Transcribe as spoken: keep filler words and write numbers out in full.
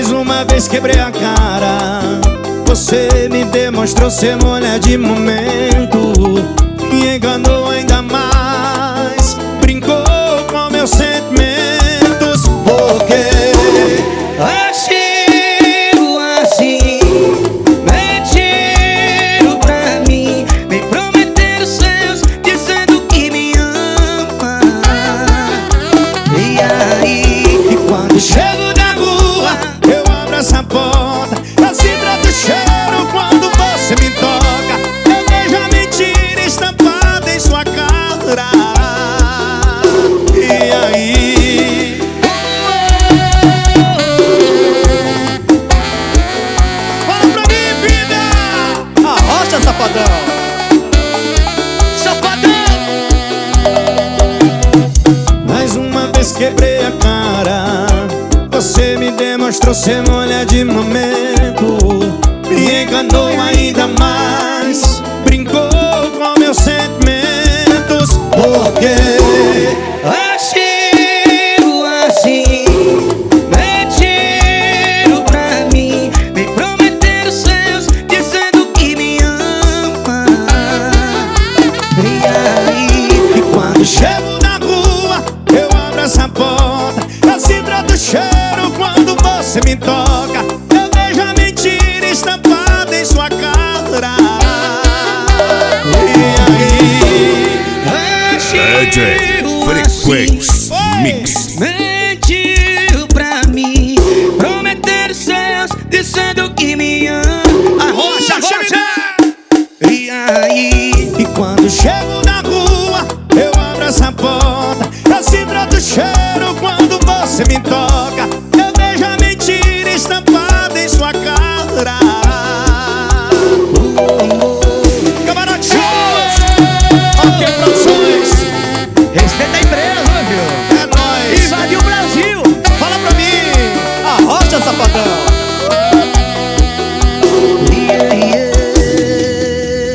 Mais uma vez quebrei a cara. Você me demonstrou ser mulher de momento. Me enganou ainda mais, brincou com meus sentimentos. Porque agiu assim, mentiu pra mim, me prometendo seus, dizendo que me ama. E aí, e quando chego na rua, eu abro essa porta, eu sinto o cheiro quando você me toca. Eu vejo a mentira estampada em sua cara. E aí, fala pra mim, vida! Arrocha, safadão! safadão! Mais uma vez quebrei a cara. Você me demonstrou ser mulher de momento. Me enganou ainda mais, brincou com meus sentimentos. Porque agiu assim, mentiu pra mim, me prometendo seus, dizendo que me ama. E aí, e quando chego na rua, eu abro essa porta, eu sinto o cheiro quando você me toca. Eu vejo a mentira estampada em sua cara. E aí, D J Frequenx Mix. mentiu pra mim, prometendo seus, dizendo que me ama. arrocha, arrocha! E aí, E quando chego na rua, eu abro essa porta, eu sinto o cheiro quando você me toca.